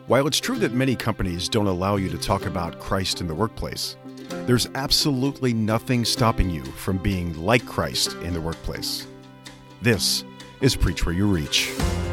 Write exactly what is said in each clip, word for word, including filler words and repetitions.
While it's true that many companies don't allow you to talk about Christ in the workplace, there's absolutely nothing stopping you from being like Christ in the workplace. This is Preach Where You Reach.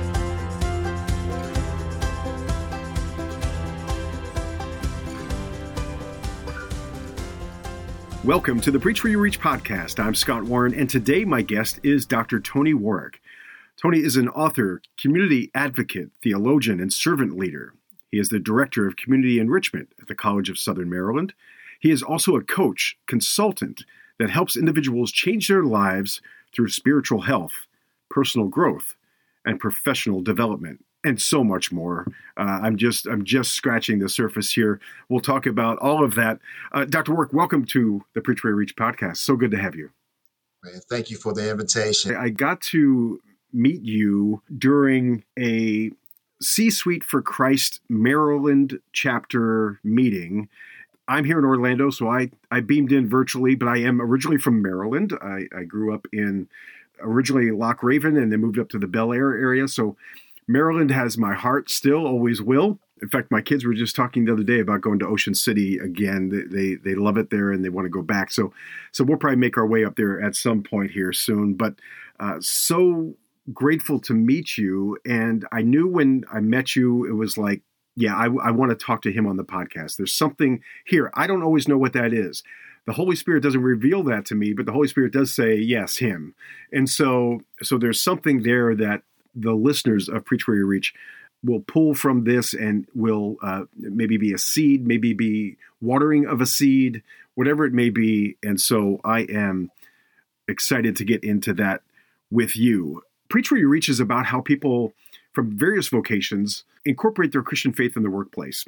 Welcome to the Preach Where You Reach podcast. I'm Scott Warren, and today my guest is Doctor Tony Warwick. Tony is an author, community advocate, theologian, and servant leader. He is the Director of Community Enrichment at the College of Southern Maryland. He is also a coach, consultant that helps individuals change their lives through spiritual health, personal growth, and professional development, and so much more. Uh, I'm just I'm just scratching the surface here. We'll talk about all of that. Uh, Doctor Warwick, welcome to the Preach Where You Reach podcast. So good to have you. Man, thank you for the invitation. I got to meet you during a C-Suite for Christ Maryland chapter meeting. I'm here in Orlando, so I, I beamed in virtually, but I am originally from Maryland. I, I grew up in originally Loch Raven and then moved up to the Bel Air area. So Maryland has my heart still, always will. In fact, my kids were just talking the other day about going to Ocean City again. They they, they love it there and they want to go back. So so we'll probably make our way up there at some point here soon. But uh, so grateful to meet you. And I knew when I met you, it was like, yeah, I, I want to talk to him on the podcast. There's something here. I don't always know what that is. The Holy Spirit doesn't reveal that to me, but the Holy Spirit does say, yes, him. And so, so there's something there that the listeners of Preach Where You Reach will pull from this and will uh, maybe be a seed, maybe be watering of a seed, whatever it may be. And so I am excited to get into that with you. Preach Where You Reach is about how people from various vocations incorporate their Christian faith in the workplace.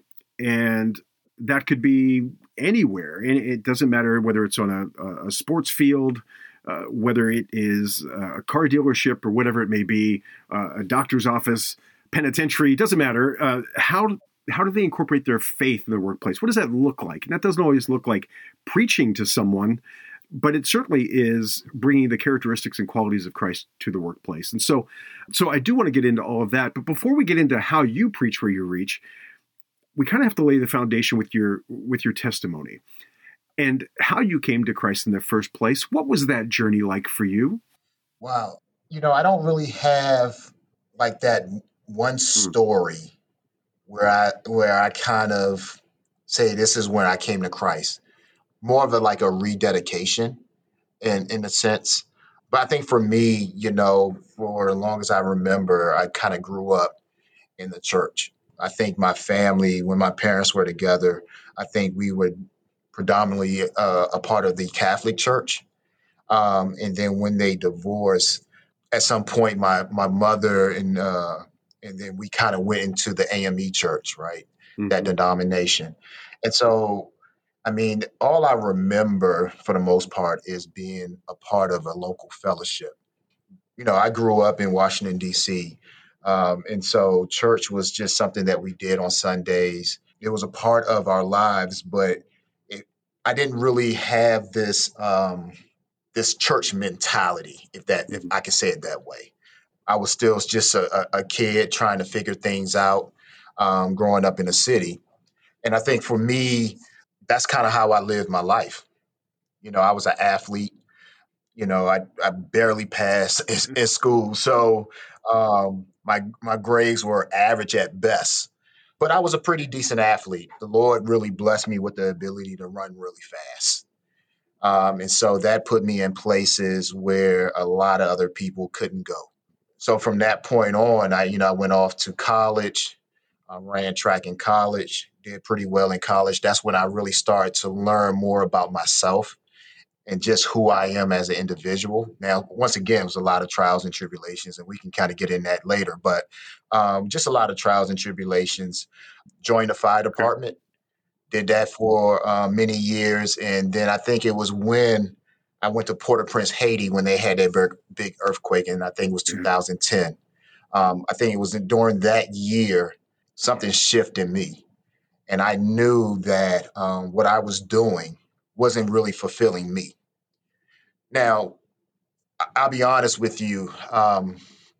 And that could be anywhere. And it doesn't matter whether it's on a, a sports field, uh, whether it is a car dealership or whatever it may be, uh, a doctor's office, penitentiary, it doesn't matter. Uh, how, how do they incorporate their faith in the workplace? What does that look like? And that doesn't always look like preaching to someone, but it certainly is bringing the characteristics and qualities of Christ to the workplace. And so, so I do want to get into all of that. But before we get into how you preach where you reach, we kind of have to lay the foundation with your with your testimony and how you came to Christ in the first place. What was that journey like for you? Wow. You know, I don't really have like that one story mm. where I where I kind of say this is when I came to Christ. More of a like a rededication in, in a sense. But I think for me, you know, for as long as I remember, I kind of grew up in the church. I think my family, when my parents were together, I think we were predominantly uh, a part of the Catholic Church. Um, and then when they divorced, at some point, my my mother and uh, and then we kind of went into the A M E Church, right? Mm-hmm. That denomination. And so I mean, all I remember for the most part is being a part of a local fellowship. You know, I grew up in Washington, D C, um, and so church was just something that we did on Sundays. It was a part of our lives, but it, I didn't really have this um, this church mentality, if that if I can say it that way. I was still just a, a kid trying to figure things out, um, growing up in the city. And I think for me, that's kind of how I lived my life. You know, I was an athlete. You know, I, I barely passed in, in school. So um, my my grades were average at best. But I was a pretty decent athlete. The Lord really blessed me with the ability to run really fast. Um, and so that put me in places where a lot of other people couldn't go. So from that point on, I, you know, I went off to college. I ran track in college, did pretty well in college. That's when I really started to learn more about myself and just who I am as an individual. Now, once again, it was a lot of trials and tribulations, and we can kind of get in that later, but um, just a lot of trials and tribulations. Joined the fire department, did that for uh, many years. And then I think it was when I went to Port-au-Prince, Haiti, when they had that big earthquake, and I think it was two thousand ten. Um, I think it was during that year something shifted in me. And I knew that um, what I was doing wasn't really fulfilling me. Now, I'll be honest with you. Um,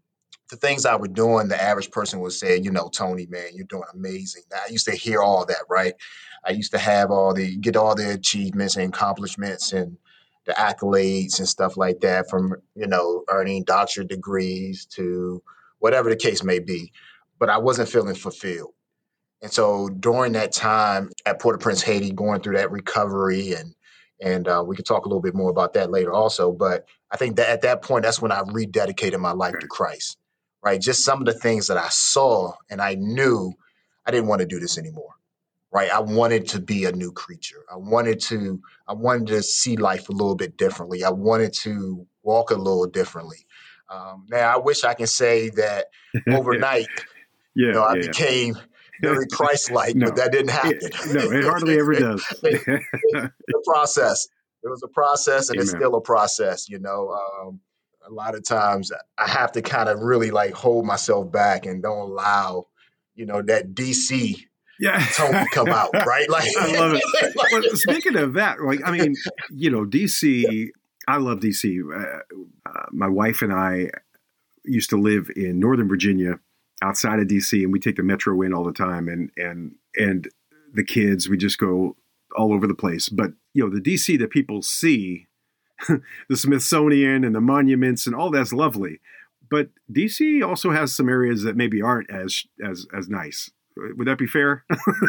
the things I was doing, the average person would say, you know, Tony, man, you're doing amazing. I used to hear all that, right? I used to have all the, get all the achievements and accomplishments and the accolades and stuff like that from, you know, earning doctorate degrees to whatever the case may be. But I wasn't feeling fulfilled. And so during that time at Port-au-Prince, Haiti, going through that recovery, and and uh, we could talk a little bit more about that later also. But I think that at that point, that's when I rededicated my life Okay. to Christ, right? Just some of the things that I saw and I knew I didn't want to do this anymore, right? I wanted to be a new creature. I wanted to, I wanted to see life a little bit differently. I wanted to walk a little differently. Um, now, I wish I can say that overnight, you Yeah, know, I yeah, became yeah. very Christ-like, but No, that didn't it, happen. no, it hardly ever does. It- it's a process. It was a process, and it's Amen. still a process. You know, um, a lot of times I have to kind of really like hold myself back and don't allow, you know, that D C Yeah. Tony come out, right? Like, I love it. Well, speaking of that, like, I mean, you know, D C, I love D C. Uh, uh, my wife and I used to live in Northern Virginia outside of D C, and we take the metro in all the time, and, and, and the kids, we just go all over the place. But, you know, the D C that people see, the Smithsonian and the monuments and all that's lovely. But D C also has some areas that maybe aren't as, as, as nice. Would that be fair?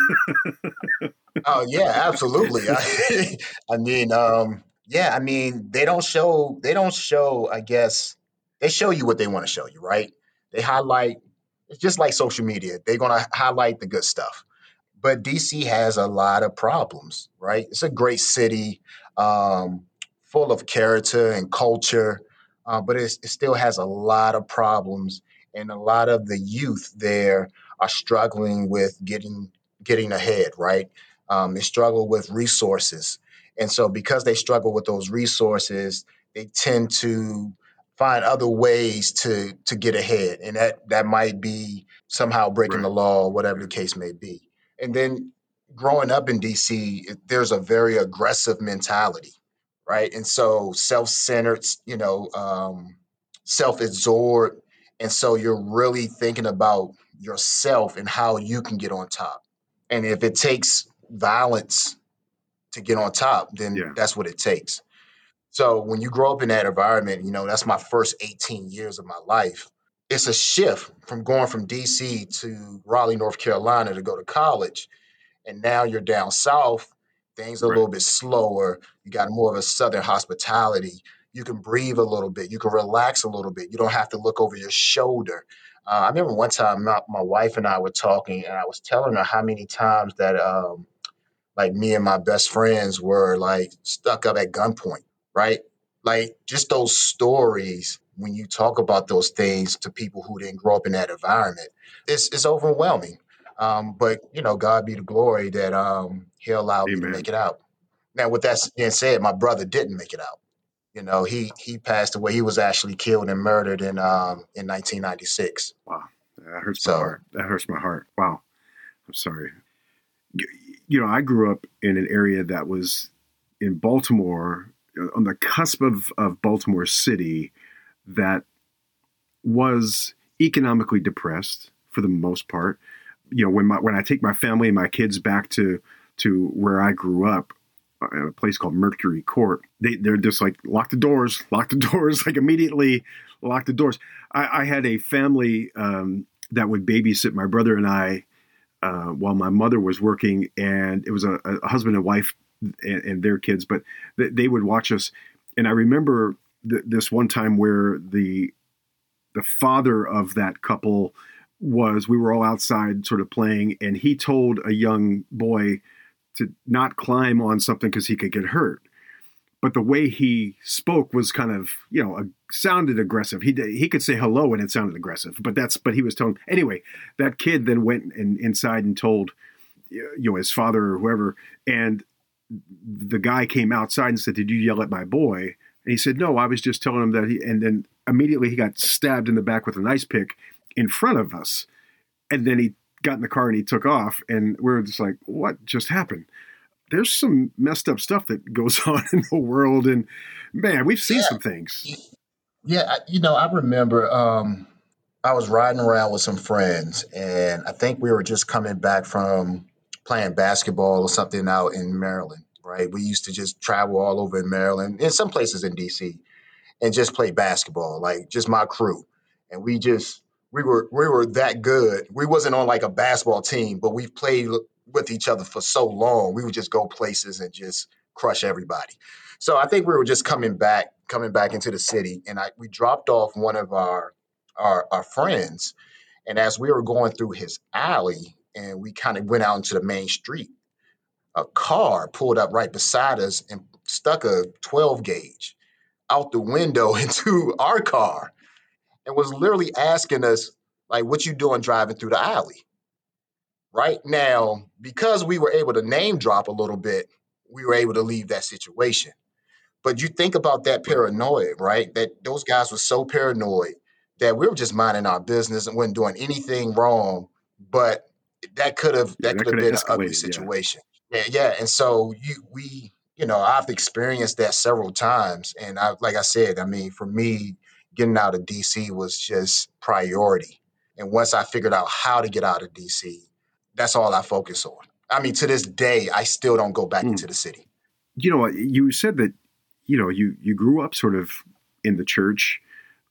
oh yeah, absolutely. I, I mean, um, yeah, I mean, they don't show, they don't show, I guess, they show you what they want to show you, right? They highlight, it's just like social media. They're going to highlight the good stuff. But D C has a lot of problems, right? It's a great city, um, full of character and culture, uh, but it's, it still has a lot of problems, and a lot of the youth there are struggling with getting getting ahead, right? Um, they struggle with resources, and so because they struggle with those resources, they tend to find other ways to to get ahead, and that that might be somehow breaking Right. the law, whatever the case may be. And then growing up in D C, there's a very aggressive mentality, right? And so self-centered, you know, um, self-absorbed. And so you're really thinking about yourself and how you can get on top. And if it takes violence to get on top, then Yeah. that's what it takes. So when you grow up in that environment, you know, that's my first eighteen years of my life. It's a shift from going from D C to Raleigh, North Carolina to go to college, and now you're down south. Things are a Right. little bit slower. You got more of a southern hospitality. You can breathe a little bit. You can relax a little bit. You don't have to look over your shoulder. Uh, I remember one time my, my wife and I were talking, and I was telling her how many times that um, like me and my best friends were like stuck up at gunpoint, right? Like just those stories when you talk about those things to people who didn't grow up in that environment, it's it's overwhelming. Um, but you know, God be the glory that um, He allowed me to Amen. make it out. Now, with that being said, my brother didn't make it out. You know, he he passed away. He was actually killed and murdered in um, in nineteen ninety-six. Wow. That hurts my So heart. That hurts my heart. Wow. I'm sorry. You, you know, I grew up in an area that was in Baltimore, on the cusp of, of Baltimore City, that was economically depressed for the most part. You know, when my when I take my family and my kids back to to where I grew up, at a place called Mercury Court, they they're just like lock the doors, lock the doors, like immediately lock the doors. I, I had a family um, that would babysit my brother and I uh, while my mother was working, and it was a, a husband and wife and, and their kids, but they, they would watch us. And I remember th- this one time where the the father of that couple was, we were all outside sort of playing, and he told a young boy to not climb on something because he could get hurt. But the way he spoke was kind of, you know, uh, sounded aggressive. He he could say hello and it sounded aggressive, but that's, but he was telling, anyway, that kid then went and inside and told, you know, his father or whoever, and the guy came outside and said, "Did you yell at my boy?" And he said, "No, I was just telling him that he," and then immediately he got stabbed in the back with an ice pick in front of us. And then he got in the car and he took off, and we were just like, what just happened? There's some messed up stuff that goes on in the world. And man, we've seen yeah, some things. yeah, I- you know, I remember. Um, I was riding around with some friends, and I think we were just coming back from playing basketball or something out in Maryland, right? We used to just travel all over in Maryland and some places in D C and just play basketball, like just my crew. And we just we were we were that good. We wasn't on like a basketball team, but we played with each other for so long. We would just go places and just crush everybody. So I think we were just coming back, coming back into the city, and I we dropped off one of our our, our friends. And as we were going through his alley, and we kind of went out into the main street, a car pulled up right beside us and stuck a twelve gauge out the window into our car and was literally asking us, like, what you doing driving through the alley? Right now, because we were able to name drop a little bit, we were able to leave that situation. But you think about that Right. paranoia, right? That those guys were so paranoid that we were just minding our business and wasn't doing anything wrong. But that could have Yeah, that that could have could have been an ugly escalated. Yeah. situation. Yeah, yeah. And so you we, you know, I've experienced that several times. And I like I said, I mean, for me, getting out of D C was just priority. And once I figured out how to get out of D C, that's all I focus on. I mean, to this day, I still don't go back Mm. into the city. You know, you said that, you know, you, you grew up sort of in the church.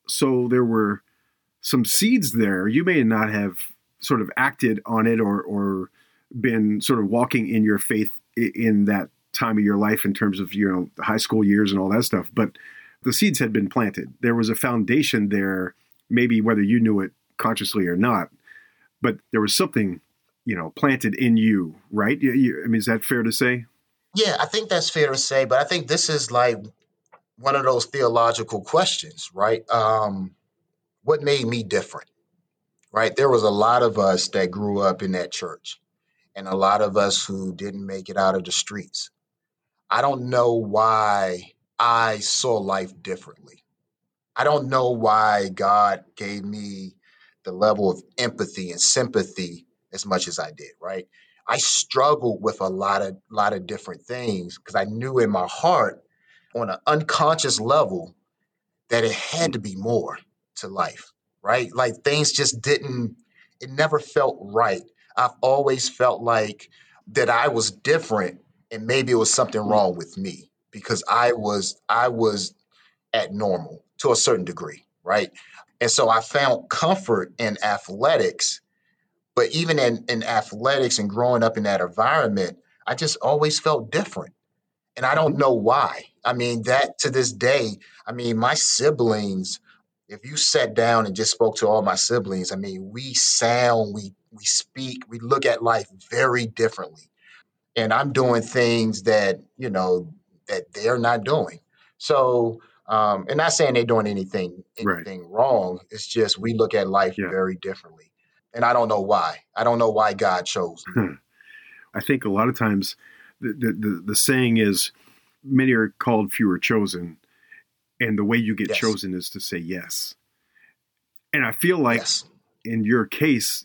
So there were some seeds there. You may not have sort of acted on it or, or been sort of walking in your faith in that time of your life in terms of, you know, the high school years and all that stuff. But the seeds had been planted. There was a foundation there, maybe whether you knew it consciously or not, but there was something, you know, planted in you, right? You, you, I mean, is that fair to say? Yeah, I think that's fair to say, but I think this is like one of those theological questions, right? Um, what made me different, right? There was a lot of us that grew up in that church and a lot of us who didn't make it out of the streets. I don't know why I saw life differently. I don't know why God gave me the level of empathy and sympathy as much as I did, right? I struggled with a lot of lot of different things because I knew in my heart on an unconscious level that it had to Mm. be more to life, right? Like things just didn't, it never felt right. I've always felt like that I was different and maybe it was something Mm. wrong with me because I was I was at normal to a certain degree, right? And so I found comfort in athletics, but even in, in athletics and growing up in that environment, I just always felt different. And I don't Mhm. know why. I mean, that to this day, I mean, my siblings, if you sat down and just spoke to all my siblings, I mean, we sound, we we speak, we look at life very differently. And I'm doing things that, you know, that they're not doing. So, um, and not saying they're doing anything Right. anything wrong. It's just we look at life Yeah. very differently. And I don't know why. I don't know why God chose me. I think a lot of times the, the, the, the saying is many are called, few are chosen. And the way you get Yes. chosen is to say yes. And I feel like Yes. in your case,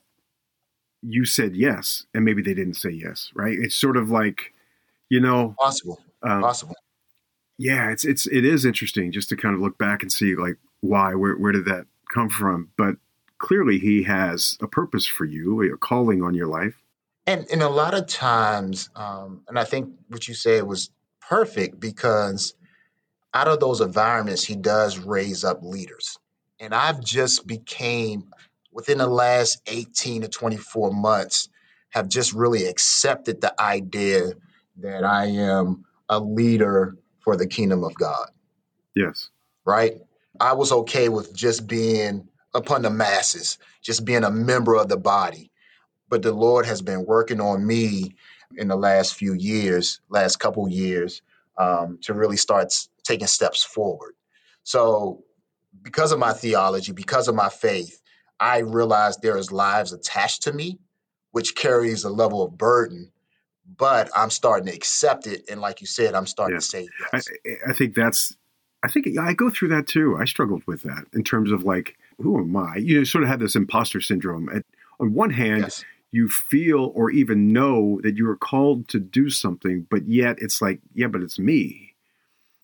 you said yes, and maybe they didn't say yes, right? It's sort of like, you know, Possible. um, Possible. yeah, it's it's it is interesting just to kind of look back and see like why, where where did that come from? But clearly, he has a purpose for you, a calling on your life. And and a lot of times, um, and I think what you said was perfect because out of those environments, he does raise up leaders. And I've just became within the last eighteen to twenty-four months, have just really accepted the idea that I am a leader for the kingdom of God, Yes. right? I was okay with just being upon the masses, just being a member of the body, but the Lord has been working on me in the last few years, last couple years, um, to really start s- taking steps forward. So, because of my theology, because of my faith, I realize there is lives attached to me, which carries a level of burden. But I'm starting to accept it, and like you said, I'm starting Yeah. to say I yes. I think that's I think yeah, I go through that too. I struggled with that in terms of like, who am I? You sort of have this imposter syndrome. And on one hand, Yes, you feel or even know that you are called to do something, but yet it's like, yeah, but it's me.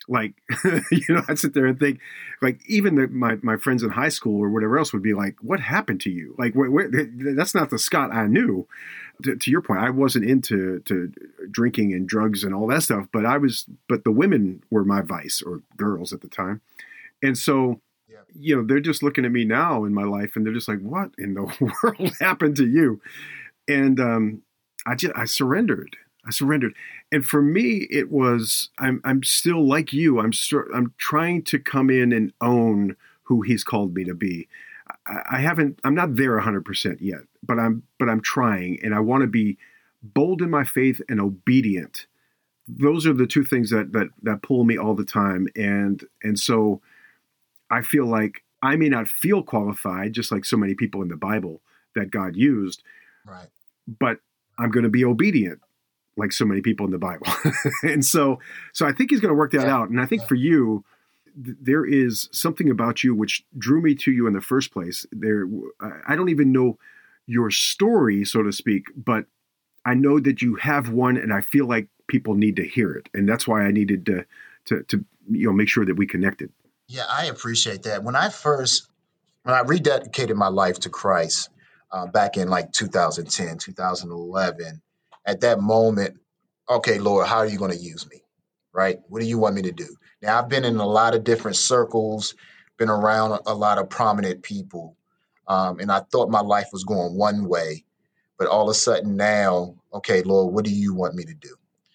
Like, you know, I'd sit there and think, like, even the, my my friends in high school or whatever else would be like, "What happened to you?" Like, where, where, that's not the Scott I knew. To, to your point, I wasn't into to drinking and drugs and all that stuff, but I was. But the women were my vice, or girls at the time, and so. Yeah. You know, they're just looking at me now in my life, and they're just like, "What in the world happened to you?" And um, I just I surrendered. I surrendered. And for me, it was, I'm, I'm still like you. I'm, I'm trying to come in and own who he's called me to be. I, I haven't, I'm not there a hundred percent yet, but I'm, but I'm trying, and I want to be bold in my faith and obedient. Those are the two things that, that, that pull me all the time. And, and so I feel like I may not feel qualified, just like so many people in the Bible that God used, Right. but I'm going to be obedient, like so many people in the Bible. And so, so I think he's going to work that Yeah. out. And I think Yeah. for you, th- there is something about you which drew me to you in the first place. There, I don't even know your story, so to speak, but I know that you have one, and I feel like people need to hear it. And that's why I needed to, to, to you know, make sure that we connected. Yeah, I appreciate that. When I first, when I rededicated my life to Christ uh, back in like two thousand ten, two thousand eleven, at that moment, okay, Lord, how are you going to use me? Right? What do you want me to do? Now, I've been in a lot of different circles, been around a, a lot of prominent people, um, and I thought my life was going one way, but all of a sudden now, okay, Lord, what do you want me to do?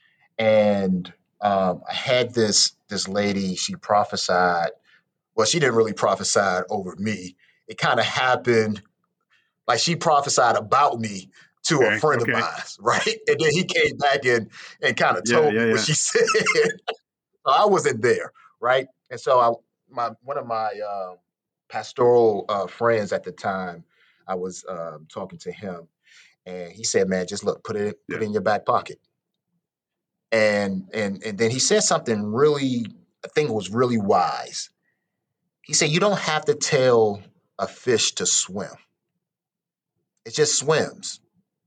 And um, I had this this lady, she prophesied. Well, she didn't really prophesy over me. It kind of happened like she prophesied about me to a Okay. friend of Okay. mine, right? And then he came back and and kind of Yeah. told Yeah. me what Yeah. she said. So I wasn't there, right? And so I, my one of my uh, pastoral uh, friends at the time, I was um, talking to him, and he said, "Man, just look, put it put Yeah. it in your back pocket." And and and then he said something really, I think it was really wise. He said, "You don't have to tell a fish to swim; it just swims."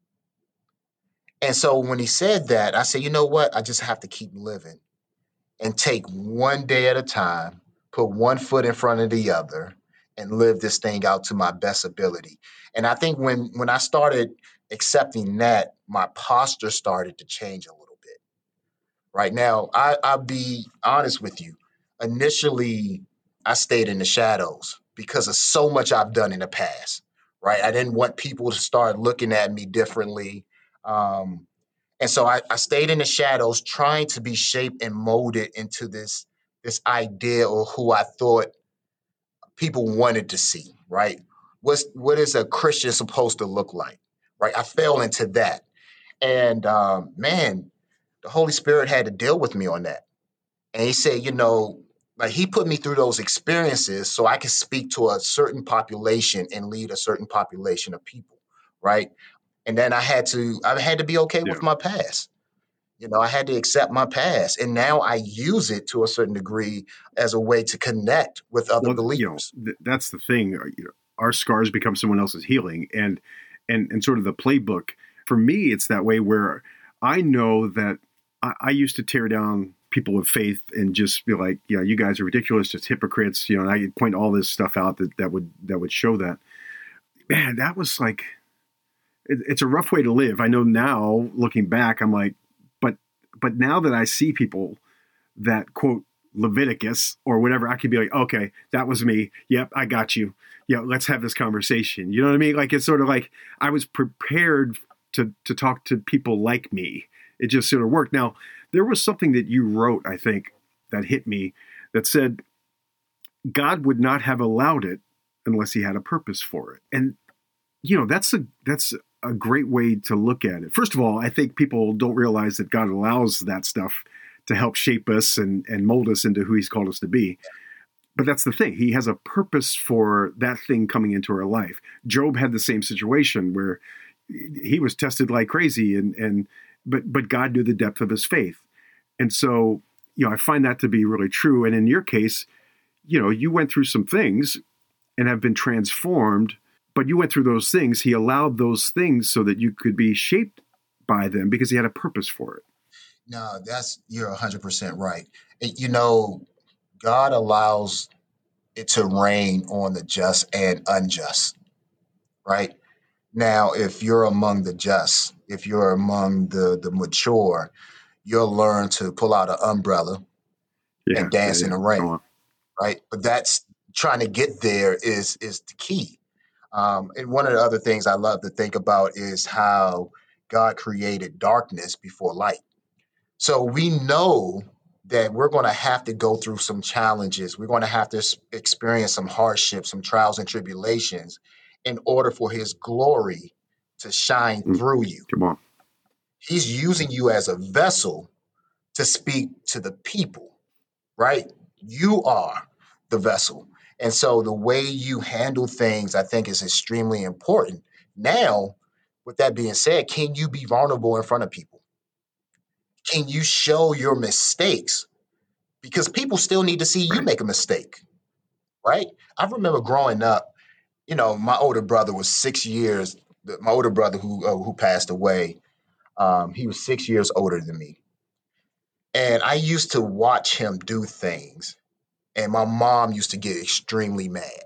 And so when he said that, I said, "You know what? I just have to keep living and take one day at a time, put one foot in front of the other, and live this thing out to my best ability." And I think when when I started accepting that, my posture started to change a little bit. Right now, I, I'll be honest with you. Initially, I stayed in the shadows because of so much I've done in the past. Right, I didn't want people to start looking at me differently. Um, and so I, I stayed in the shadows trying to be shaped and molded into this this idea of who I thought people wanted to see, right? What's what is a Christian supposed to look like? Right. I fell into that. And um, man, the Holy Spirit had to deal with me on that. And he said, you know, like he put me through those experiences so I could speak to a certain population and lead a certain population of people, right? And then I had to I had to be okay Yeah. with my past. You know, I had to accept my past, and now I use it to a certain degree as a way to connect with other Well, you know, believers. th- that's the thing. uh, You know, our scars become someone else's healing, and and and sort of the playbook for me, it's that way where I know that I, I used to tear down people of faith and just be like, yeah, you guys are ridiculous, just hypocrites, you know. And I could point all this stuff out that that would that would show that. Man, that was like, it, it's a rough way to live. I know now, looking back, I'm like, but but now that I see people that quote Leviticus or whatever, I could be like, okay, that was me. Yep, I got you. Yeah, let's have this conversation. You know what I mean? Like, it's sort of like I was prepared to to talk to people like me. It just sort of worked. Now, there was something that you wrote, I think, that hit me that said God would not have allowed it unless he had a purpose for it. And you know, that's a that's a great way to look at it. First of all, I think people don't realize that God allows that stuff to help shape us and, and mold us into who he's called us to be. But that's the thing. He has a purpose for that thing coming into our life. Job had the same situation where he was tested like crazy, and, and but but God knew the depth of his faith. And so, you know, I find that to be really true. And in your case, you know, you went through some things and have been transformed, but you went through those things. He allowed those things so that you could be shaped by them because he had a purpose for it. No, that's you're one hundred percent right. And, you know, God allows it to rain on the just and unjust, right? Now, if you're among the just, if you're among the the mature, you'll learn to pull out an umbrella Yeah, and yeah, dance in yeah. the Go rain, on. right? But that's trying to get there is is the key. Um, and one of the other things I love to think about is how God created darkness before light. So we know that we're going to have to go through some challenges. We're going to have to s- experience some hardships, some trials and tribulations in order for his glory to shine Mm, through you. come on. He's using you as a vessel to speak to the people, right? You are the vessel. And so the way you handle things, I think, is extremely important. Now, with that being said, can you be vulnerable in front of people? Can you show your mistakes? Because people still need to see you Right. make a mistake, right? I remember growing up, you know, my older brother was six years, my older brother who uh, who passed away, um, he was six years older than me. And I used to watch him do things, and my mom used to get extremely mad.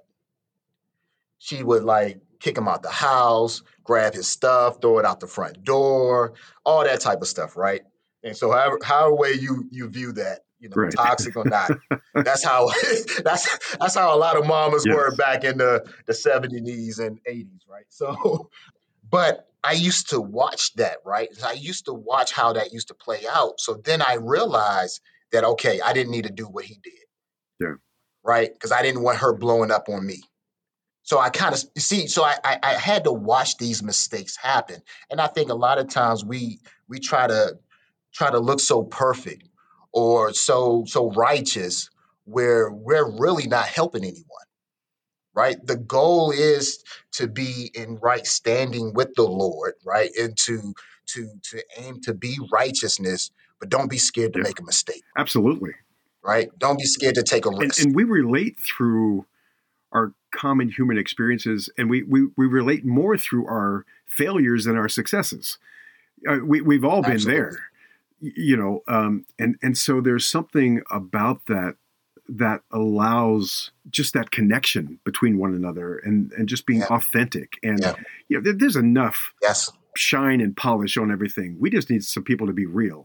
She would like kick him out the house, grab his stuff, throw it out the front door, all that type of stuff, right? And so, however, however way you you view that, you know, Right. toxic or not, that's how that's that's how a lot of mamas were Yes. back in the the seventies and eighties, right? So, but I used to watch that, right? I used to watch how that used to play out. So then I realized that okay, I didn't need to do what he did, Yeah. right? Because I didn't want her blowing up on me. So I kind of see. So I, I I had to watch these mistakes happen, and I think a lot of times we we try to try to look so perfect or so so righteous where we're really not helping anyone. Right. The goal is to be in right standing with the Lord, right, and to to to aim to be righteousness, but don't be scared to Yeah. make a mistake. Absolutely. Right. Don't be scared to take a And risk. and we relate through our common human experiences, and we we, we relate more through our failures than our successes. Uh, we we've all been Absolutely. there, you know. Um, and and so there's something about that that allows just that connection between one another and and just being Yeah. authentic. And Yeah. you know, there, there's enough Yes. shine and polish on everything. We just need some people to be real.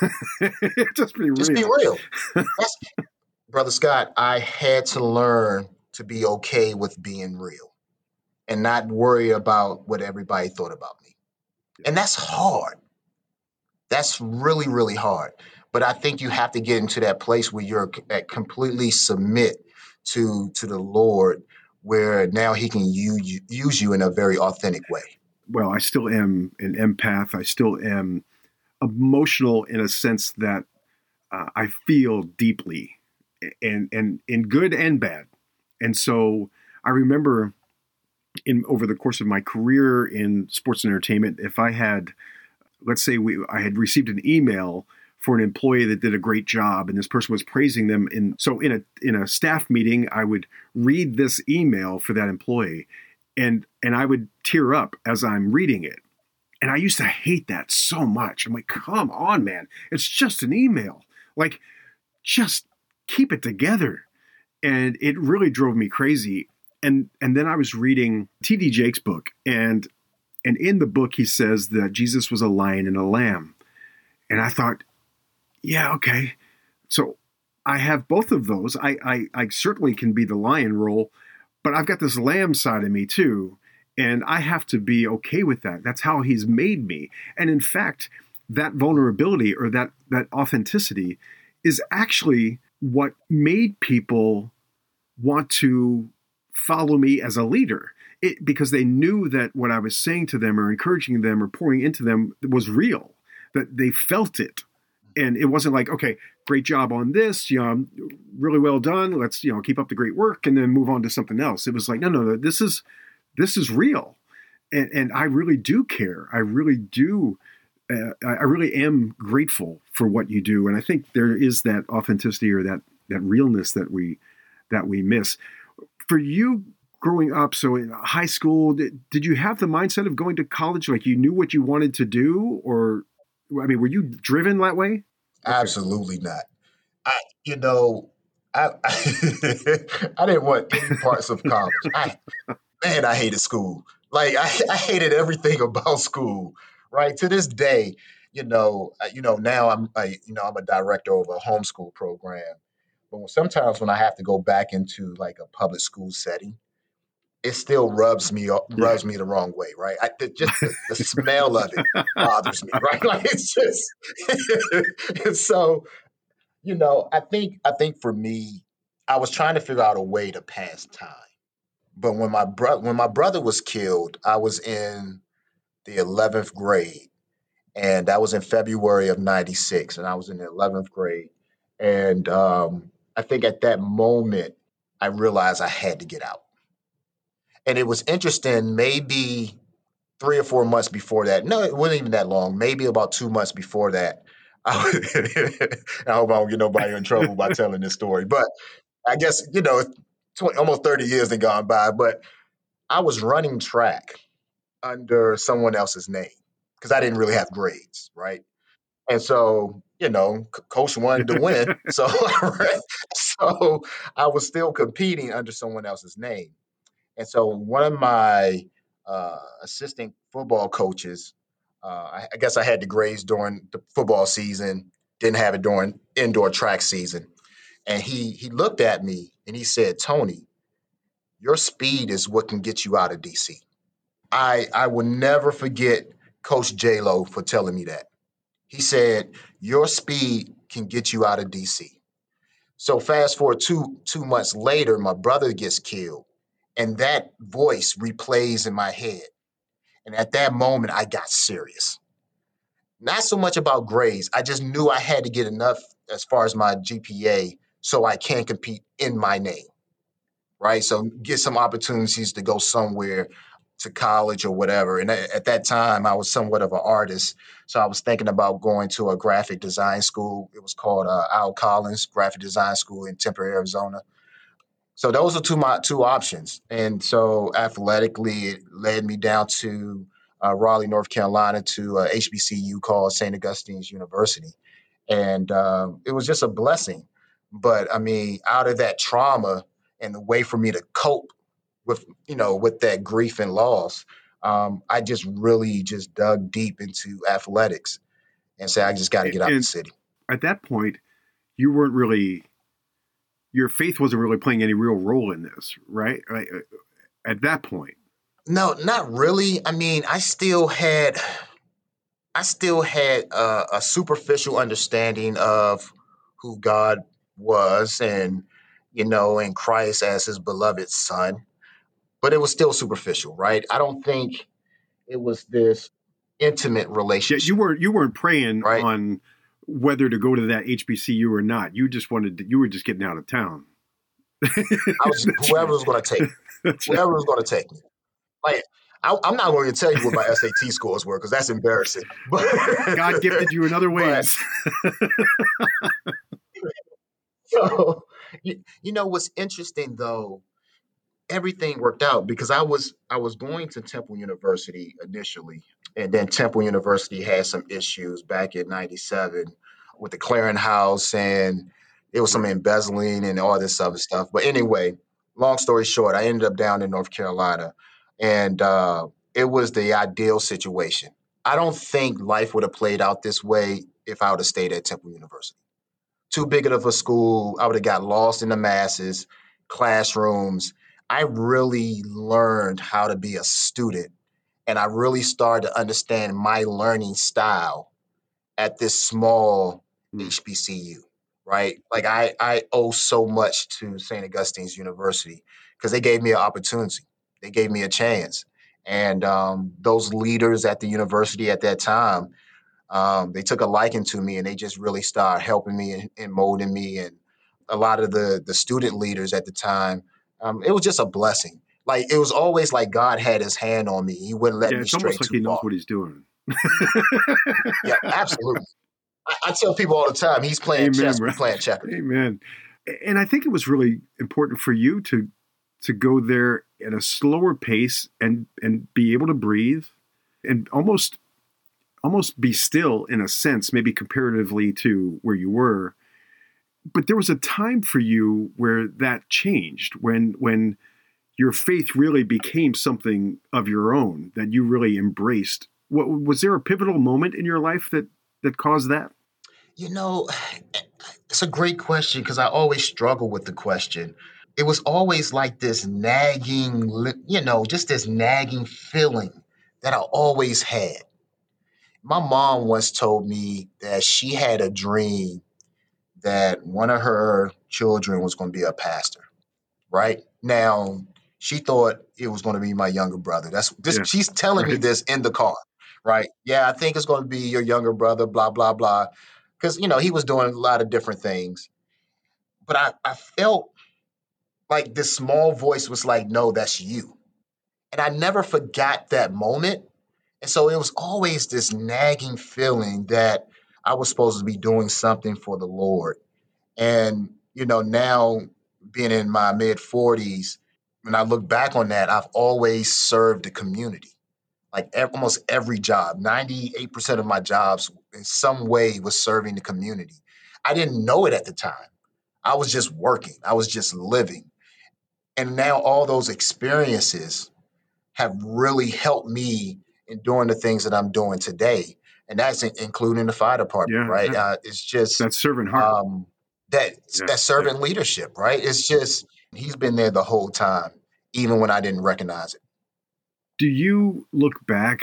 Just be Just be real. real. That's Brother Scott, I had to learn to be okay with being real and not worry about what everybody thought about me. Yeah. And that's hard. That's really, really hard. But I think you have to get into that place where you're c- uh, completely submit to to the Lord, where now He can use, use you in a very authentic way. Well, I still am an empath. I still am emotional in a sense that uh, I feel deeply, and and in good and bad. And so I remember in over the course of my career in sports and entertainment, if I had, let's say, we I had received an email for an employee that did a great job, and this person was praising them. And so in a in a staff meeting, I would read this email for that employee, and and I would tear up as I'm reading it. And I used to hate that so much. I'm like, come on, man. It's just an email. Like, just keep it together. And it really drove me crazy. And and then I was reading T D Jakes' book, and and in the book he says that Jesus was a lion and a lamb. And I thought, yeah, okay. So I have both of those. I I, I certainly can be the lion role, but I've got this lamb side of me too. And I have to be okay with that. That's how he's made me. And in fact, that vulnerability or that that authenticity is actually what made people want to follow me as a leader. It, because they knew that what I was saying to them or encouraging them or pouring into them was real, that they felt it. And it wasn't like, okay, great job on this, you know, really well done. Let's, you know, keep up the great work and then move on to something else. It was like, no, no, no, this is, this is real. And, and I really do care. I really do. Uh, I really am grateful for what you do. And I think there is that authenticity or that, that realness that we, that we miss. For you growing up, so in high school, did, did you have the mindset of going to college? Like you knew what you wanted to do, or? I mean, were you driven that way? Okay. Absolutely not. I, you know, I, I didn't want any parts of college. I, man, I hated school. Like I, I hated everything about school. Right to this day, you know, I- you know, now I'm, I, you know, I'm a director of a homeschool program. But when- sometimes when I have to go back into like a public school setting, it still rubs me o- Yeah. rubs me the wrong way, right? I, the, just the, the smell of it bothers me, right? Like it's just, and so you know, I think I think for me, I was trying to figure out a way to pass time. But when my brother when my brother was killed, I was in the eleventh grade, and that was in February of 'ninety-six, and I was in the eleventh grade. And um, I think at that moment, I realized I had to get out. And it was interesting, maybe three or four months before that. No, it wasn't even that long. Maybe about two months before that. I, I hope I don't get nobody in trouble by telling this story, but I guess you know, twenty, almost thirty years had gone by. But I was running track under someone else's name because I didn't really have grades, right? And so you know, c- coach wanted to win, so so I was still competing under someone else's name. And so one of my uh, assistant football coaches, uh, I, I guess I had the grades during the football season, didn't have it during indoor track season. And he he looked at me and he said, Tony, your speed is what can get you out of D C. I I will never forget Coach J Lo for telling me that. He said, your speed can get you out of D C. So fast forward two two months later, my brother gets killed, and that voice replays in my head. And at that moment, I got serious. Not so much about grades. I just knew I had to get enough as far as my G P A so I can compete in my name, right? So get some opportunities to go somewhere to college or whatever. And at that time, I was somewhat of an artist. So I was thinking about going to a graphic design school. It was called uh, Al Collins Graphic Design School in Tempe, Arizona. So those are two my two options. And so athletically, it led me down to uh, Raleigh, North Carolina, to uh, H B C U called Saint Augustine's University, and um, it was just a blessing. But I mean, out of that trauma and the way for me to cope with you know with that grief and loss, um, I just really just dug deep into athletics and said I just got to get out the And city. at that point, you weren't really, your faith wasn't really playing any real role in this, right? Like, uh, At that point. No, not really. I mean, I still had I still had a, a superficial understanding of who God was and, you know, and Christ as his beloved son, but it was still superficial, right? I don't think it was this intimate Yeah, you relationship, weren't you weren't praying right? on whether to go to that H B C U or not. You just wanted to, you were just getting out of town. I was That's whoever was going to take me, That's whoever was going to take me. Like, I, I'm not going to tell you what my S A T scores were because that's embarrassing. But, God gifted you in other but ways. so, you, you know what's interesting though, everything worked out because I was I was going to Temple University initially, and then Temple University had some issues back in 'ninety-seven with the clearinghouse, and there was some Right. embezzling and all this other stuff. But anyway, long story short, I ended up down in North Carolina, and uh, it was the ideal situation. I don't think life would have played out this way if I would have stayed at Temple University. Too big of a school. I would have got lost in the masses, classrooms. I really learned how to be a student, and I really started to understand my learning style at this small Mm. H B C U, right? Like I, I owe so much to Saint Augustine's University because they gave me an opportunity. They gave me a chance. And um, those leaders at the university at that time, um, they took a liking to me and they just really started helping me and, and molding me. And a lot of the the student leaders at the time, um, it was just a blessing. Like it was always like God had his hand on me. He wouldn't let Yeah, me it's almost stray like too he knows far. what he's doing. Yeah, absolutely. I, I tell people all the time, he's playing Amen, chess, we bro. playing checkers. Amen. And I think it was really important for you to to go there at a slower pace and and be able to breathe and almost almost be still in a sense, maybe comparatively to where you were. But there was a time for you where that changed, when when your faith really became something of your own that you really embraced. What, was there a pivotal moment in your life that that caused that? You know, it's a great question because I always struggle with the question. It was always like this nagging, li- you know, just this nagging feeling that I always had. My mom once told me that she had a dream that one of her children was going to be a pastor, right? Now, she thought it was going to be my younger brother. That's this. Yeah, She's telling me right. this in the car, right? Yeah, I think it's going to be your younger brother, blah, blah, blah. Because, you know, he was doing a lot of different things. But I, I felt like this small voice was like, no, that's you. And I never forgot that moment. And so it was always this nagging feeling that I was supposed to be doing something for the Lord. And, you know, now being in my mid forties, when I look back on that, I've always served the community. Like ev- almost every job, ninety-eight percent of my jobs in some way was serving the community. I didn't know it at the time. I was just working, I was just living. And now all those experiences have really helped me in doing the things that I'm doing today. And that's in- including the fire department, Yeah, right? that, Uh, it's just that servant heart. um, that Yeah, that yeah. servant leadership, right? It's just he's been there the whole time, even when I didn't recognize it. Do you look back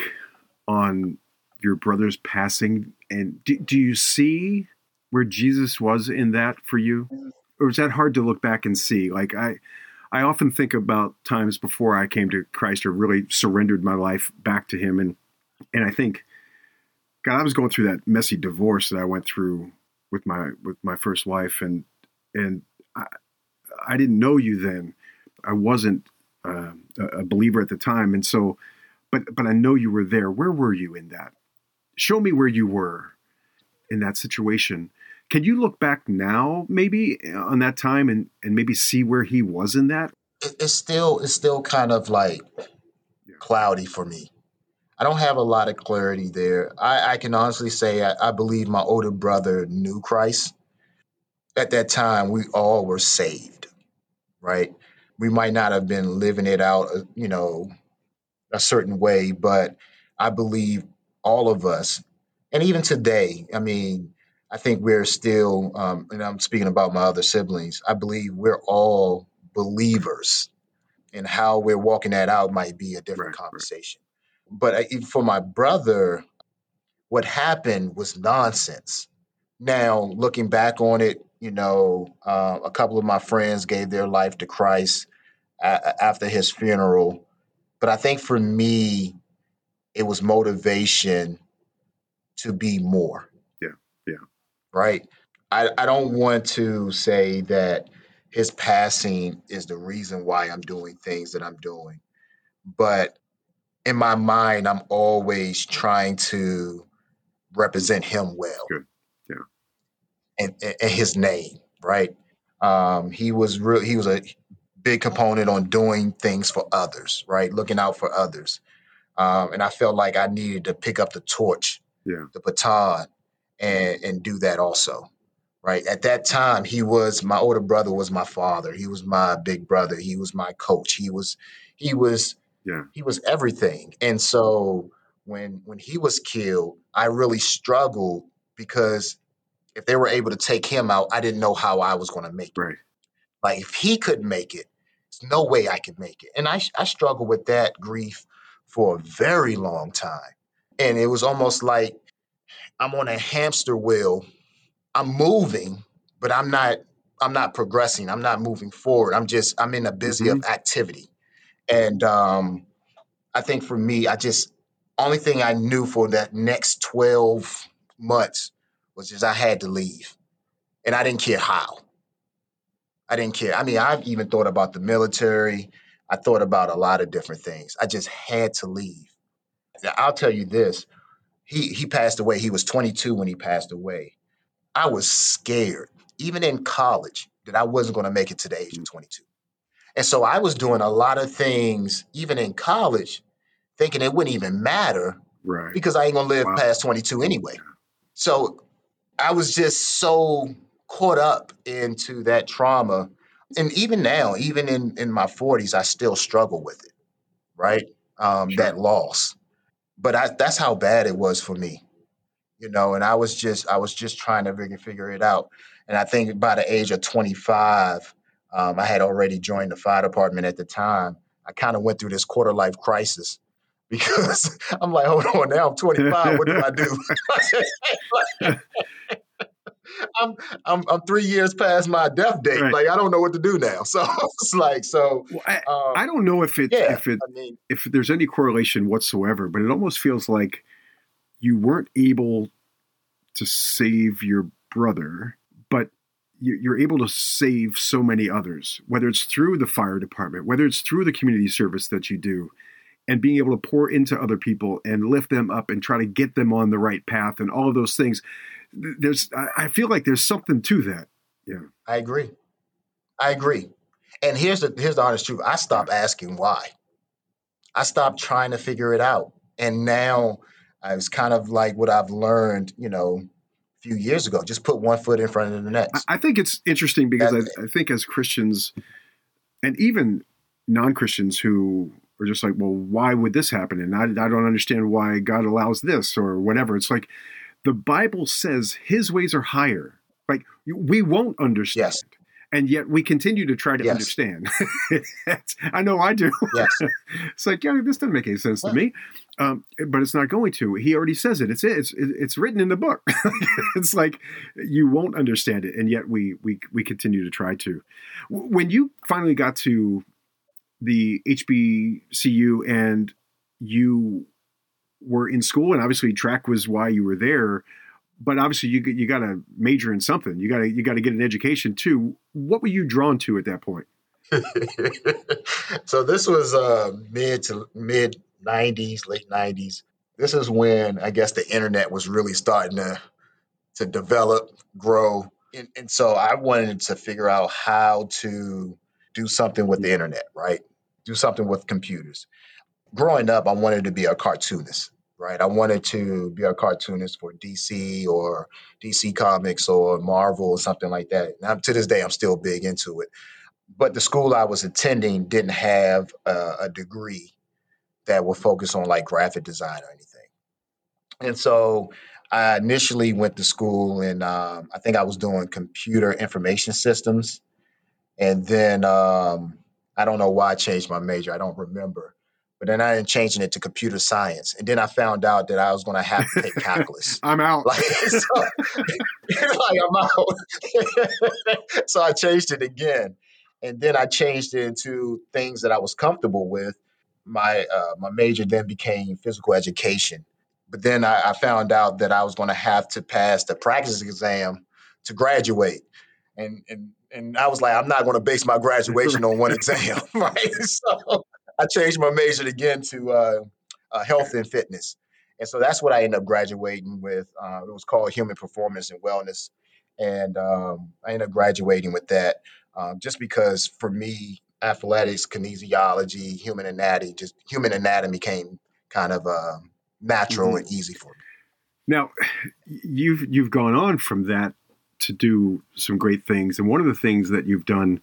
on your brother's passing, and do, do you see where Jesus was in that for you? Or is that hard to look back and see? Like I, I often think about times before I came to Christ or really surrendered my life back to him. And, and I think, God, I was going through that messy divorce that I went through with my, with my first wife. And, and I, I didn't know you then. I wasn't uh, a believer at the time. And so, but, but I know you were there. Where were you in that? Show me where you were in that situation. Can you look back now, maybe on that time, and, and maybe see where he was in that? it. It's still it's still kind of like Yeah. cloudy for me. I don't have a lot of clarity there. I, I can honestly say I, I believe my older brother knew Christ. At that time, we all were saved, right? We might not have been living it out, uh, you know, a certain way, but I believe all of us, and even today, I mean, I think we're still, um, and I'm speaking about my other siblings, I believe we're all believers, and how we're walking that out might be a different Right, right. conversation. But I, for my brother, what happened was nonsense. Now, looking back on it, you know, uh, a couple of my friends gave their life to Christ a- after his funeral. But I think for me, it was motivation to be more, Yeah, yeah. right? I, I don't want to say that his passing is the reason why I'm doing things that I'm doing. But in my mind, I'm always trying to represent him well Good. Yeah. and, and his name, right? Um, he was real. He was a big component on doing things for others, right? Looking out for others. Um, and I felt like I needed to pick up the torch, Yeah. the baton, and and do that also, right? At that time, he was my older brother was my father. He was my big brother. He was my coach. He was he was Yeah. he was everything. And so when when he was killed, I really struggled because if they were able to take him out, I didn't know how I was going to make it. Right. Like if he couldn't make it, there's no way I could make it. And I I struggled with that grief for a very long time. And it was almost like I'm on a hamster wheel. I'm moving, but I'm not I'm not progressing. I'm not moving forward. I'm just I'm in a busy Mm-hmm. of activity. And um I think for me, I just only thing I knew for that next twelve months was just I had to leave. And I didn't care how. I didn't care. I mean, I've even thought about the military. I thought about a lot of different things. I just had to leave. Now, I'll tell you this. He he passed away. He was twenty-two when he passed away. I was scared, even in college, that I wasn't going to make it to the age of twenty-two. And so I was doing a lot of things, even in college, thinking it wouldn't even matter Right. because I ain't gonna live Wow. past twenty-two anyway. So I was just so caught up into that trauma. And even now, even in, in my forties, I still struggle with it, right? Um, Sure. that loss. But I, that's how bad it was for me, you know, and I was just, I was just trying to figure, figure it out. And I think by the age of twenty-five, um, I had already joined the fire department at the time. I kind of went through this quarter life crisis because I'm like, hold on, now I'm twenty-five. What do I do? I'm, I'm I'm three years past my death date. Right. Like I don't know what to do now. So it's like so. Well, I, Um, I don't know if it yeah, if it I mean, if there's any correlation whatsoever, but it almost feels like you weren't able to save your brother, but you- you're able to save so many others, whether it's through the fire department, whether it's through the community service that you do, and being able to pour into other people and lift them up and try to get them on the right path and all of those things. There's, I I feel like there's something to that. Yeah. I agree. I agree. And here's the here's the honest truth. I stopped asking why. I stopped trying to figure it out. And now I was kind of like what I've learned, you know, a few years ago. Just put one foot in front of the I, next. I think it's interesting because That I, I think as Christians and even non-Christians who are just like, well, why would this happen? And I, I don't understand why God allows this or whatever. It's like the Bible says his ways are higher. Like we won't understand. yes, And yet we continue to try to yes, understand. It's- I know I do. yes. It's like, yeah, this doesn't make any sense to Well, me. Um, but it's not going to. He already says it. It's it's it's written in the book. It's like you won't understand it, and yet we we we continue to try to. When you finally got to the H B C U and you were in school, and obviously track was why you were there, but obviously you you got to major in something. You got to you got to get an education too. What were you drawn to at that point? so this was uh, mid to mid nineties, late nineties. This is when I guess the internet was really starting to to develop, grow, and, and so I wanted to figure out how to do something with the internet, right? Do something with computers. Growing up, I wanted to be a cartoonist, right? I wanted to be a cartoonist for D C or D C Comics or Marvel or something like that. Now, to this day, I'm still big into it. But the school I was attending didn't have a, a degree that would focus on like graphic design or anything. And so I initially went to school and um, I think I was doing computer information systems. And then um, I don't know why I changed my major. I don't remember. But then I ended up changing it to computer science. And then I found out that I was going to have to take calculus. I'm out. Like, so, like I'm out. So I changed it again. And then I changed it into things that I was comfortable with. My uh, my major then became physical education. But then I, I found out that I was going to have to pass the practice exam to graduate. And and and I was like, I'm not going to base my graduation on one exam, right? So I changed my major again to uh, uh, health and fitness. And so that's what I ended up graduating with. Uh, it was called Human Performance and Wellness. And um, I ended up graduating with that um, just because for me, athletics, kinesiology, human anatomy, just human anatomy came kind of uh, natural Mm-hmm. and easy for me. Now, you've you've gone on from that to do some great things, and one of the things that you've done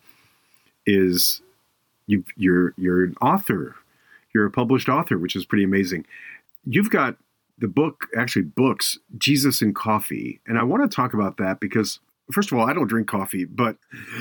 is you you're you're an author. You're a published author, which is pretty amazing. You've got the book, actually books, Jesus and Coffee, and I want to talk about that because first of all, I don't drink coffee, but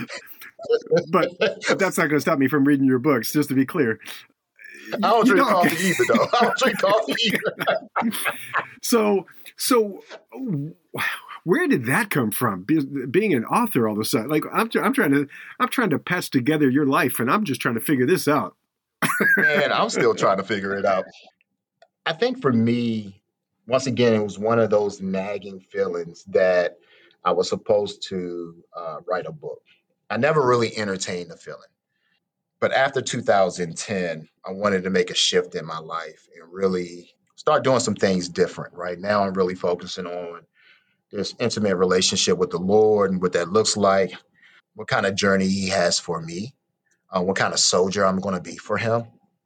but but that's not going to stop me from reading your books. Just to be clear, I don't you drink don't- coffee either, though. I don't drink coffee either. So so. Where did that come from? Be, being an author all of a sudden, like I'm, I'm trying to, I'm trying to patch together your life, and I'm just trying to figure this out. Man, I'm still trying to figure it out. I think for me, once again, it was one of those nagging feelings that I was supposed to uh, write a book. I never really entertained the feeling. But after two thousand ten, I wanted to make a shift in my life and really start doing some things different. Right now, I'm really focusing on this intimate relationship with the Lord and what that looks like, what kind of journey He has for me, uh, what kind of soldier I'm going to be for Him.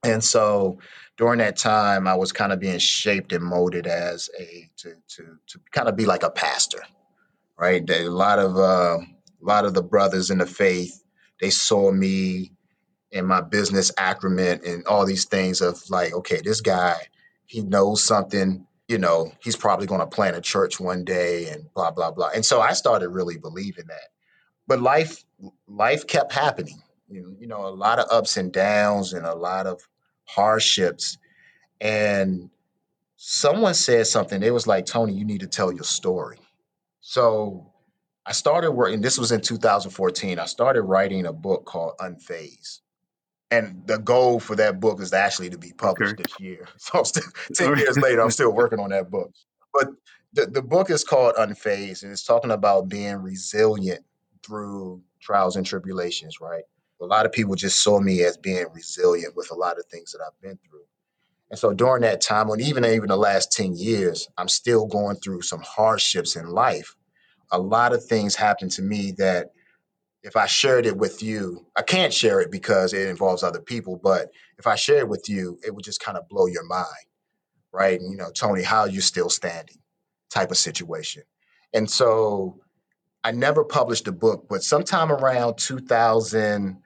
And so during that time, I was kind of being shaped and molded as a to to to kind of be like a pastor, right? There- A lot of uh, a lot of the brothers in the faith, they saw me and my business acumen and all these things of like, okay, this guy, he knows something, you know, he's probably going to plant a church one day and blah, blah, blah. And so I started really believing that. But life, life kept happening, you know, you know, a lot of ups and downs and a lot of hardships. And someone said something, it was like, Tony, you need to tell your story. So I started working, this was in two thousand fourteen. I started writing a book called Unfazed, and the goal for that book is actually to be Okay. published this year. So I'm still All ten right. years later, I'm still working on that book. But the, the book is called Unfazed, and it's talking about being resilient through trials and tribulations, right? A lot of people just saw me as being resilient with a lot of things that I've been through. And so during that time, when even even the last ten years, I'm still going through some hardships in life. A lot of things happened to me that if I shared it with you, I can't share it because it involves other people, but if I share it with you, it would just kind of blow your mind, right? And, you know, Tony, how are you still standing type of situation. And so I never published a book, but sometime around two thousand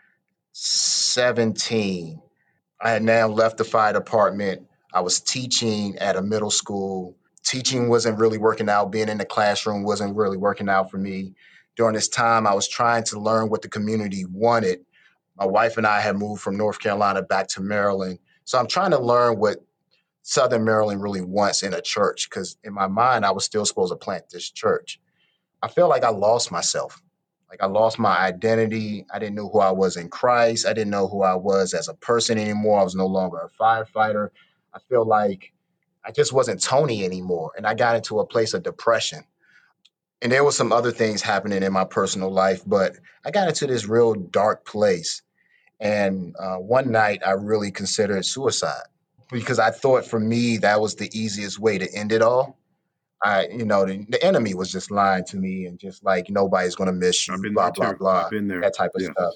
seventeen, I had now left the fire department. I was teaching at a middle school. Teaching wasn't really working out. Being in the classroom wasn't really working out for me. During this time, I was trying to learn what the community wanted. My wife and I had moved from North Carolina back to Maryland. So I'm trying to learn what Southern Maryland really wants in a church, because in my mind, I was still supposed to plant this church. I feel like I lost myself. Like I lost my identity. I didn't know who I was in Christ. I didn't know who I was as a person anymore. I was no longer a firefighter. I feel like I just wasn't Tony anymore. And I got into a place of depression. And there was some other things happening in my personal life, but I got into this real dark place. And uh, one night I really considered suicide because I thought for me that was the easiest way to end it all. I, you know, the, the enemy was just lying to me and just like nobody's gonna miss I've you, been there blah blah too. I've blah, been there. that type of Yes. stuff.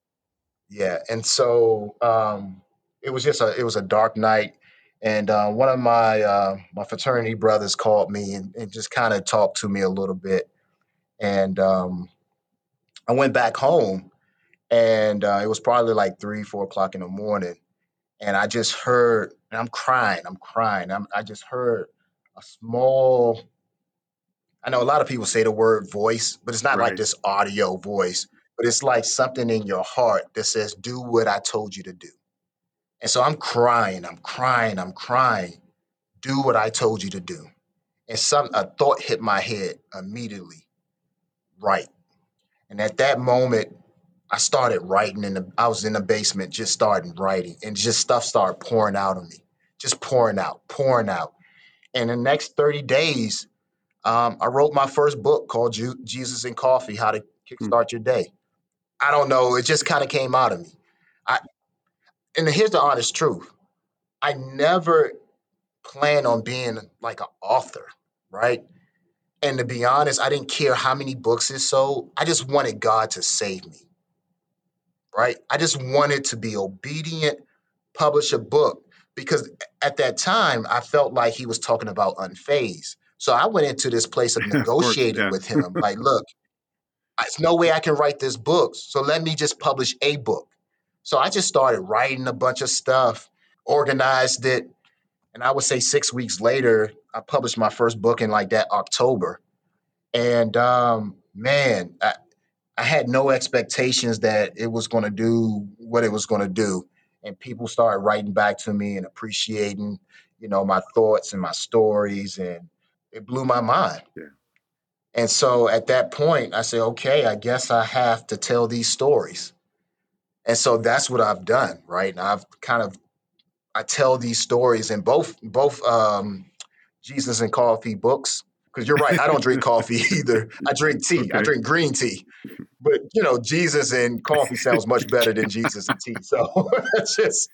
Yeah, and so um, it was just a it was a dark night, and uh, one of my uh, my fraternity brothers called me and, and just kind of talked to me a little bit, and um, I went back home, and uh, it was probably like three four o'clock in the morning, and I just heard, and I'm crying, I'm crying, I'm, I just heard a small. I know a lot of people say the word voice, but it's not like Right. this audio voice, but it's like something in your heart that says, do what I told you to do. And so I'm crying, I'm crying, I'm crying. Do what I told you to do. And some a thought hit my head immediately. Right. And at that moment, I started writing in the I was in the basement just starting writing and just stuff started pouring out of me. Just pouring out, pouring out. And the next thirty days, um, I wrote my first book called Ju- Jesus and Coffee: How to Hmm. Kickstart Your Day. I don't know, it just kind of came out of me. I and here's the honest truth. I never planned on being like an author, right? And to be honest, I didn't care how many books it sold. I just wanted God to save me, right? I just wanted to be obedient, publish a book, because at that time I felt like he was talking about unfazed. So I went into this place of Of course. negotiating Yeah. with him. Like, look, there's no way I can write this book. So let me just publish a book. So I just started writing a bunch of stuff, organized it. And I would say six weeks later, I published my first book in like that October. And um, man, I, I had no expectations that it was going to do what it was going to do. And people started writing back to me and appreciating, you know, my thoughts and my stories. And it blew my mind. Yeah. And so at that point, I said, okay, I guess I have to tell these stories. And so that's what I've done, right? And I've kind of I tell these stories in both both um, Jesus and Coffee books. Because you're right, I don't drink coffee either. I drink tea. I Okay. drink green tea. But you know, Jesus and coffee sounds much better than Jesus and tea. So it's just.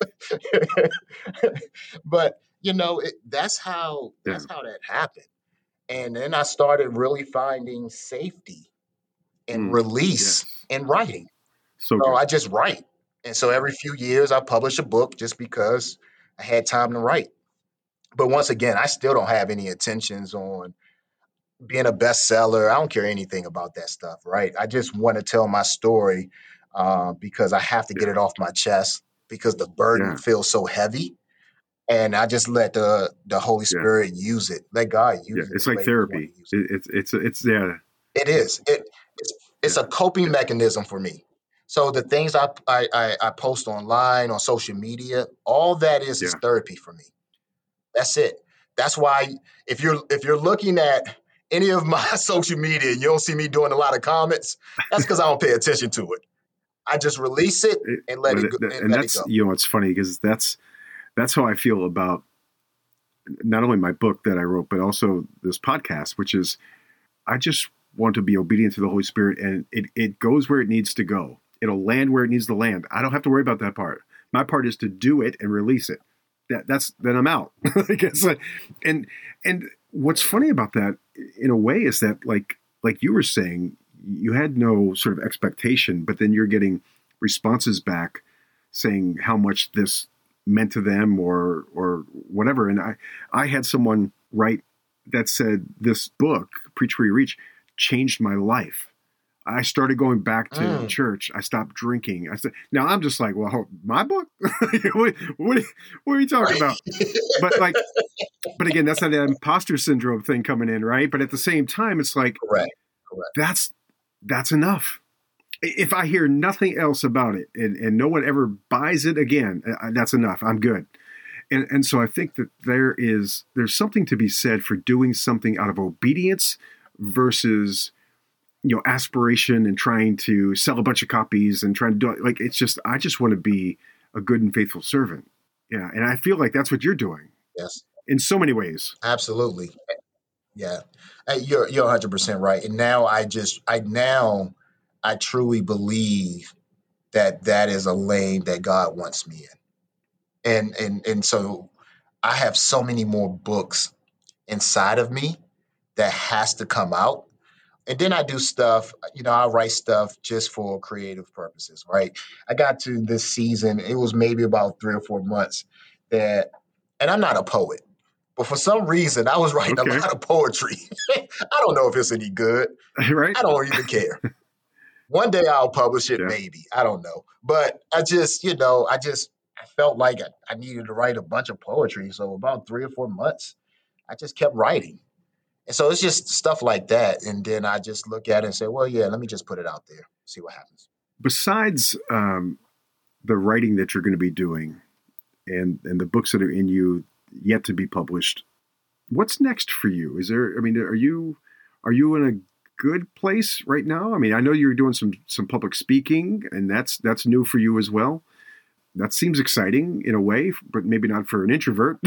But you know, it, that's how Yeah. that's how that happened. And then I started really finding safety and Mm. release Yes. in writing. So So good. I just write. And so every few years I publish a book just because I had time to write. But once again, I still don't have any intentions on being a bestseller. I don't care anything about that stuff, right? I just want to tell my story uh, because I have to get Yeah. it off my chest because the burden Yeah. feels so heavy. And I just let the the Holy Yeah. Spirit use it. Let God Yeah. use it It's the like way He wants therapy. to use It, it's, it's, it's, yeah. it. It is. It it's it's Yeah. a coping Yeah. mechanism for me. So the things I, I I I post online on social media, all that is is Yeah. therapy for me. That's it. That's why if you're if you're looking at any of my social media and you don't see me doing a lot of comments, that's because I don't pay attention to it. I just release it It, and let but it it, go and and let it that's, go. you know, it's funny because that's, that's how I feel about not only my book that I wrote, but also this podcast, which is I just want to be obedient to the Holy Spirit, and it, it goes where it needs to go. It'll land where it needs to land. I don't have to worry about that part. My part is to do it and release it. That, that's then I'm out. I guess. Like, and and what's funny about that, in a way, is that like like you were saying, you had no sort of expectation, but then you're getting responses back saying how much this meant to them or or whatever. And I I had someone write that said this book, Preach Where You Reach, changed my life. I started going back to Mm. church. I stopped drinking. I said, now I'm just like, well, my book? what, what, what are you talking about? But like, but again, that's not that imposter syndrome thing coming in, right? But at the same time, it's like, Correct. Correct. that's, that's enough. If I hear nothing else about it and, and no one ever buys it again, that's enough. I'm good. And, and so I think that there is, there's something to be said for doing something out of obedience versus, you know, aspiration and trying to sell a bunch of copies and trying to do it. Like, it's just, I just want to be a good and faithful servant. Yeah. And I feel like that's what you're doing Yes. in so many ways. Absolutely. Yeah. Uh, You're you're one hundred percent right. And now I just I now I truly believe that that is a lane that God wants me in. And and and so I have so many more books inside of me that has to come out. And then I do stuff, you know, I write stuff just for creative purposes, right? I got to this season, it was maybe about three or four months that, and I'm not a poet, but for some reason I was writing Okay. a lot of poetry. I don't know if it's any good. Right. I don't even care. One day I'll publish it, Yeah. maybe. I don't know. But I just, you know, I just I felt like I, I needed to write a bunch of poetry. So about three or four months, I just kept writing. And so it's just stuff like that. And then I just look at it and say, well, yeah, let me just put it out there, see what happens. Besides um, the writing that you're going to be doing and, and the books that are in you yet to be published, what's next for you? Is there, I mean, are you, are you in a good place right now? I mean, I know you're doing some, some public speaking, and that's, that's new for you as well. That seems exciting in a way, but maybe not for an introvert.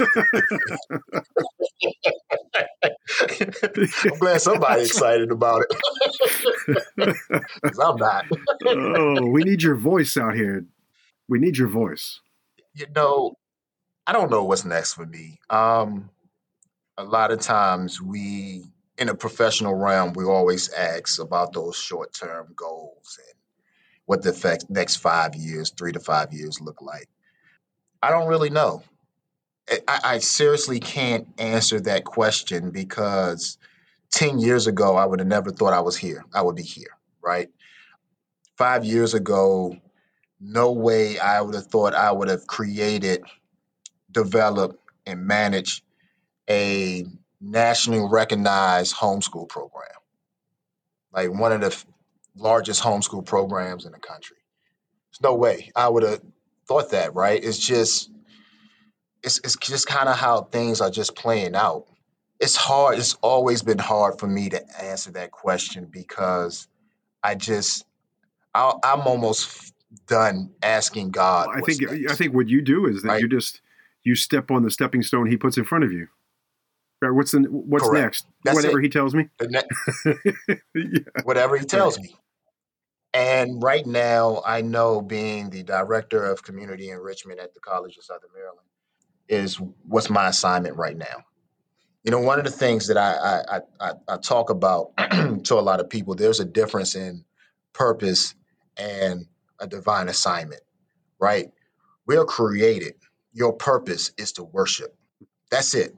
I'm glad somebody's excited about it. 'Cause I'm not. Oh, we need your voice out here. We need your voice. You know, I don't know what's next for me. Um, a lot of times we, in a professional realm, we always ask about those short-term goals and what the fact, next five years, three to five years look like. I don't really know. I, I seriously can't answer that question because ten years ago, I would have never thought I was here. I would be here, right? Five years ago, no way I would have thought I would have created, developed, and managed a nationally recognized homeschool program, like one of the f- largest homeschool programs in the country. There's no way I would have thought that, right? It's just, it's, it's just kind of how things are just playing out. It's hard. It's always been hard for me to answer that question because I just, I, I'm almost done asking God Well, I what's think I next, think what you do is that right? you just you step on the stepping stone he puts in front of you. Right? What's the what's Correct. next? That's Whatever it. he tells me. The ne- Yeah. whatever he Right. tells me. And right now, I know being the director of community enrichment at the College of Southern Maryland is what's my assignment right now. You know, one of the things that I I, I, I talk about to a lot of people, there's a difference in purpose and a divine assignment. right? We are created. Your purpose is to worship. That's it.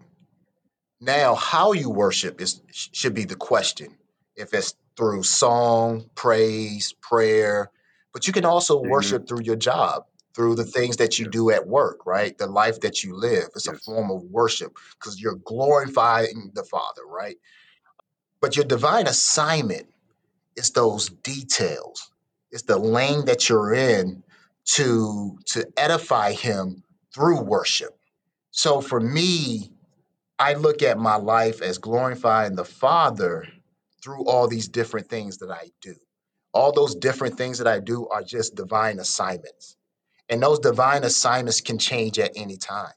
Now, how you worship is should be the question. If it's through song, praise, prayer, but you can also Amen. worship through your job, through the things that you Yes. do at work, right? The life that you live. It's a Yes. form of worship because you're glorifying the Father, right? But your divine assignment is those details. It's the lane that you're in to to edify him through worship. So for me, I look at my life as glorifying the Father through all these different things that I do. All those different things that I do are just divine assignments. And those divine assignments can change at any time.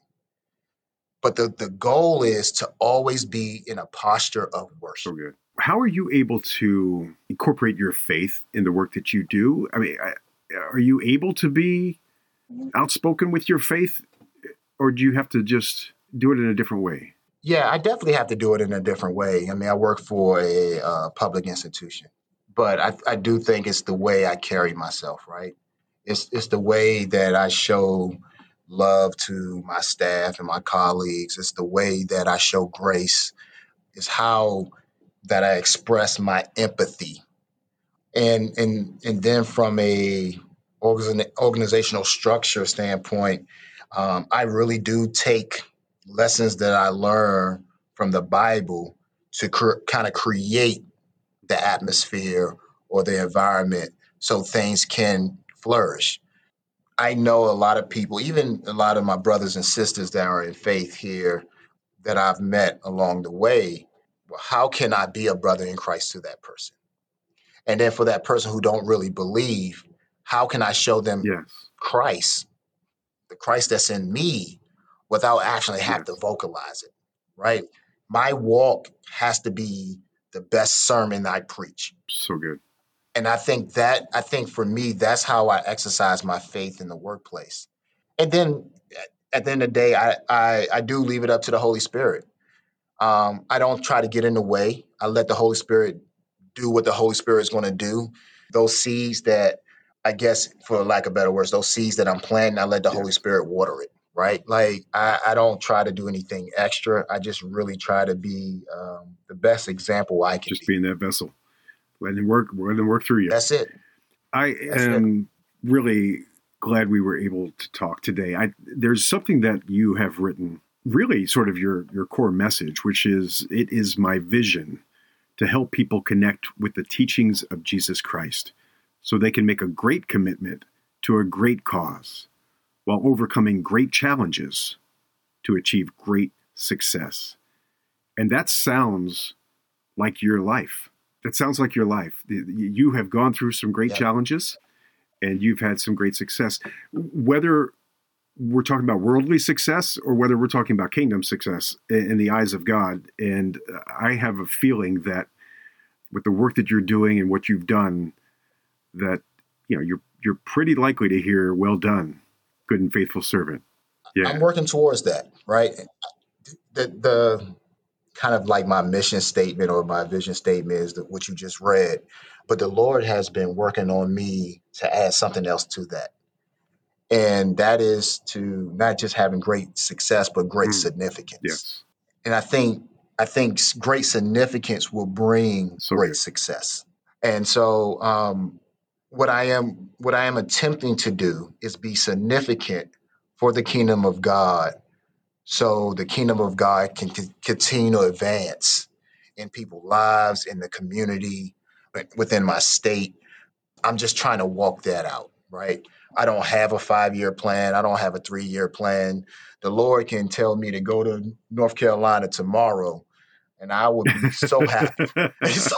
But the, the goal is to always be in a posture of So worship. good. How are you able to incorporate your faith in the work that you do? I mean, I, are you able to be outspoken with your faith, or do you have to just do it in a different way? Yeah, I definitely have to do it in a different way. I mean, I work for a uh, public institution, but I, I do think it's the way I carry myself, right? It's it's the way that I show love to my staff and my colleagues. It's the way that I show grace. It's how that I express my empathy, and and and then from a organ- organizational structure standpoint, um, I really do take lessons that I learn from the Bible to cr- kind of create the atmosphere or the environment so things can flourish. I know a lot of people, even a lot of my brothers and sisters that are in faith here that I've met along the way. Well, how can I be a brother in Christ to that person? And then for that person who don't really believe, how can I show them Yes. Christ, the Christ that's in me, without actually have Yes. to vocalize it, right? My walk has to be the best sermon I preach. So good. And I think that, I think for me, that's how I exercise my faith in the workplace. And then at the end of the day, I, I, I do leave it up to the Holy Spirit. Um, I don't try to get in the way. I let the Holy Spirit do what the Holy Spirit is going to do. Those seeds that, I guess, for lack of better words, those seeds that I'm planting, I let the Holy Yes. Spirit water it, right? Like, I, I don't try to do anything extra. I just really try to be um, the best example I can Just be. being that vessel. Let him work, let him work through you. That's it. I That's it. am really glad we were able to talk today. I, there's something that you have written, really sort of your, your core message, which is, it is my vision to help people connect with the teachings of Jesus Christ so they can make a great commitment to a great cause while overcoming great challenges to achieve great success. And that sounds like your life. That sounds like your life. You have gone through some great Yep. challenges and you've had some great success. Whether we're talking about worldly success or whether we're talking about kingdom success in the eyes of God. And I have a feeling that with the work that you're doing and what you've done, that, you know, you're, you're pretty likely to hear, well done, good and faithful servant. Yeah. I'm working towards that, right? The, the kind of like my mission statement or my vision statement is that what you just read, but the Lord has been working on me to add something else to that. And that is to not just having great success, but great Mm, significance. yes. And I think I think s- great significance will bring So great good. success. And so um, what I am what I am attempting to do is be significant for the kingdom of God, so the kingdom of God can c- continue to advance in people's lives, in the community, wi- within my state. I'm just trying to walk that out, right? I don't have a five year plan. I don't have a three year plan. The Lord can tell me to go to North Carolina tomorrow, and I would be so happy. So,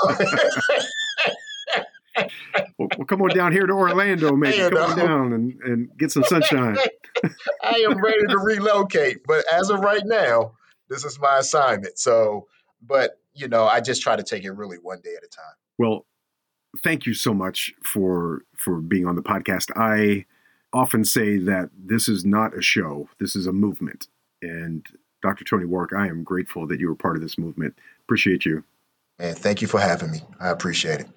Well, well, come on down here to Orlando, maybe. you Come on know, down and, and get some sunshine. I am ready to relocate. But as of right now, this is my assignment. So, but, you know, I just try to take it really one day at a time. Well, thank you so much for for being on the podcast. I often say that this is not a show. This is a movement. And Doctor Tony Warwick, I am grateful that you were part of this movement. Appreciate you. And thank you for having me. I appreciate it.